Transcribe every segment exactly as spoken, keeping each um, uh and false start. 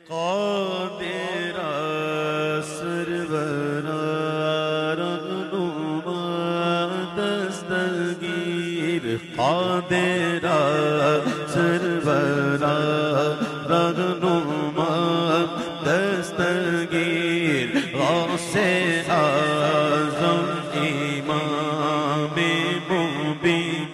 قادر سرور رہنما دستگیر قادر سرور رہنما دستگیر غوث اعظم امام مبین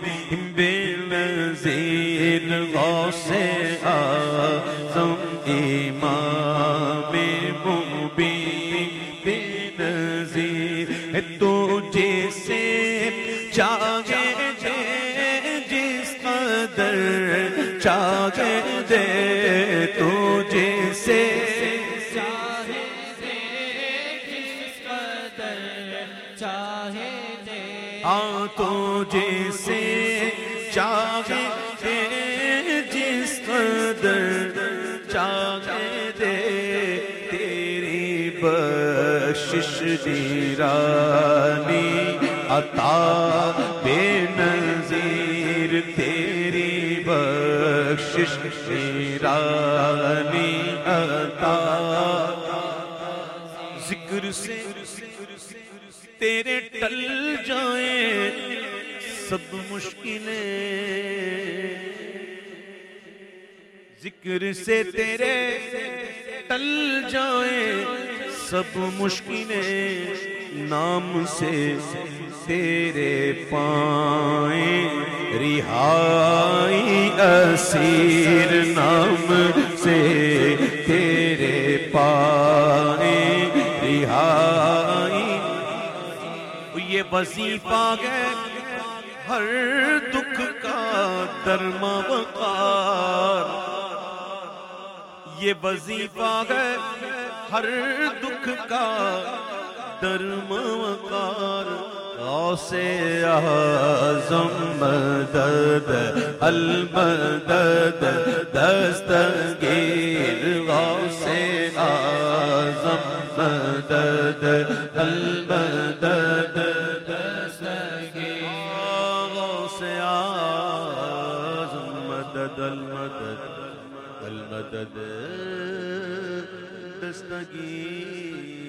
بنظیر غوث اعظم امام مبین بنظیر تجھے سے چاہے دے جس قدر چاہے دے تجھے سے چاہے دے جس قدر چاہے دے ہاں تجھے سے چاہے دے جس قدر چاہے دے تیری بخشش نورانی عطا بے نظیر تیری بخشش نورانی عطا ذکر سے تیرے ٹل جائیں سب مشکلیں ذکر سے تیرے ٹل جائیں سب مشکلیں نام سے تیرے پائیں رہائی اسیر نام سے تیرے پائیں رہائی یہ وظیفہ ہے ہر دکھ کا درما وقار یہ وظیفہ ہے ہر دکھ کا درما وقار غوث اعظم مدد المدد دستگیر غوث اعظم مدد المدد دستگیر غوث اعظم مدد المدد المدد دستگیر